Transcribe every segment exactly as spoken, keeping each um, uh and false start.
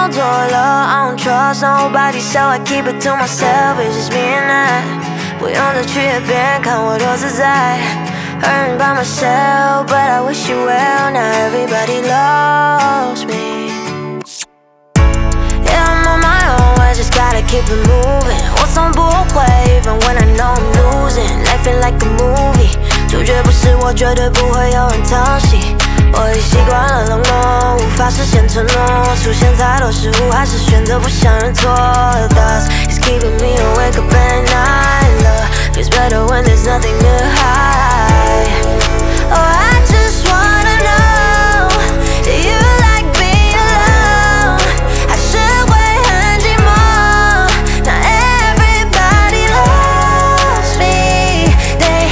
作了 I don't trust nobody, so I keep it to myself. It's just me and I， 不用再去和别人看我多自在 Hurting by myself, but I wish you well. Now everybody loves me. Yeah, I'm on my own, I just gotta keep it moving. 我从不会 even when I know I'm losing. Life ain't like a movie， 主角不是我，绝对不会有人疼惜。我已习惯了冷漠，无法实现承诺。出现太多失误，还是选择不想认错。Thus, it's keeping me awake up at night. Love feels better when there's nothing to hide. Oh, I just wanna know, do you like being alone? 还是会很寂寞？ Not everybody loves me, they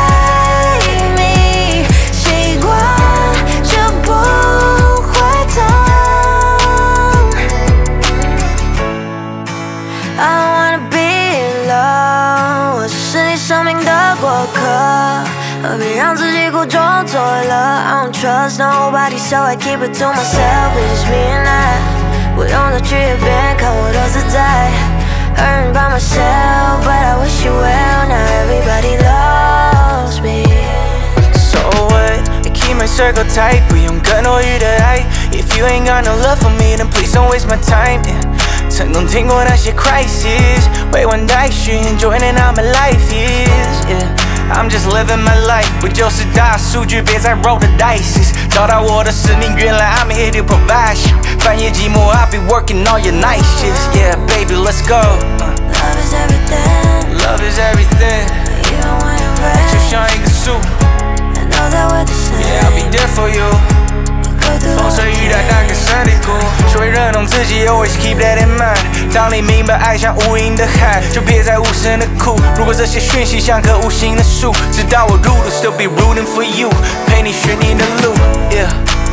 hate me. 习惯就不会痛。I don't wanna be alone， 我只是你生命的过客。何必让自己苦中作乐 I don't trust nobody, so I keep it to myself. It's just me and I， 不用再去和别人看我多自在 Hurting by myself, but I wish you well. Now everybody loves me. So what? I keep my circle tight， 不用更多余的爱 If you ain't got no love for me, then please don't waste my time、yeah. 曾经听过那些 crisis， 未完待续 Enjoying how my life is、yeah.I'm just living my life， 不就是大数据，别再 roll the dice。找到我的是你，原来 I'm here to provide。半夜寂寞 I'll be working all your night shifts。Yeah, baby, let's go、uh. Love is everything, Love is everything， even when it rains。 就像一个树 I know that we're the same. Yeah, I'll be there for you。风吹雨打，打个山地哭，学会认同自己 ，always keep that in mind。当你明白爱像无垠的海，就别再无声的哭。如果这些讯息像棵无形的树，直到我入土 ，still be rooting for you， 陪你寻你的路。Yeah。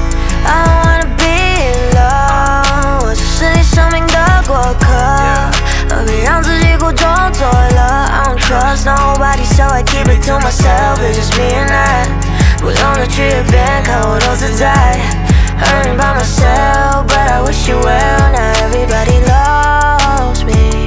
I don't wanna be alone， 我只是你生命的过客。何必让自己苦中作乐 I don't trust nobody, so I keep it to myself. It's just me and I， 不用再去和别人看我多自在。Hurting by myself, but I wish you well. Now everybody loves me.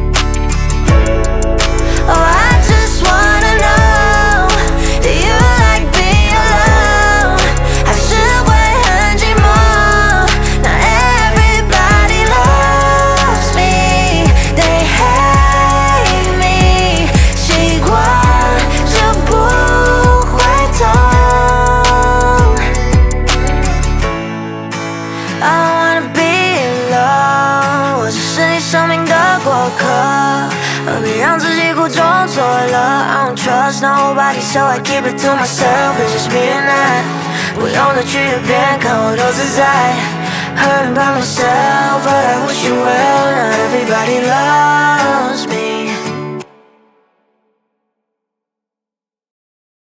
Oh, I just wanna know, do you like being alone? 还是会很寂寞？ Now everybody loves me, they hate me. 习惯就不会痛。I don't wanna be alone， 我只是你生命的过客。何必让自己苦中作乐 I don't trust nobody, so I keep it to myself. It's just me and I， 不用再去和别人看我多自在 Hurting by myself, but I wish you well. Now everybody loves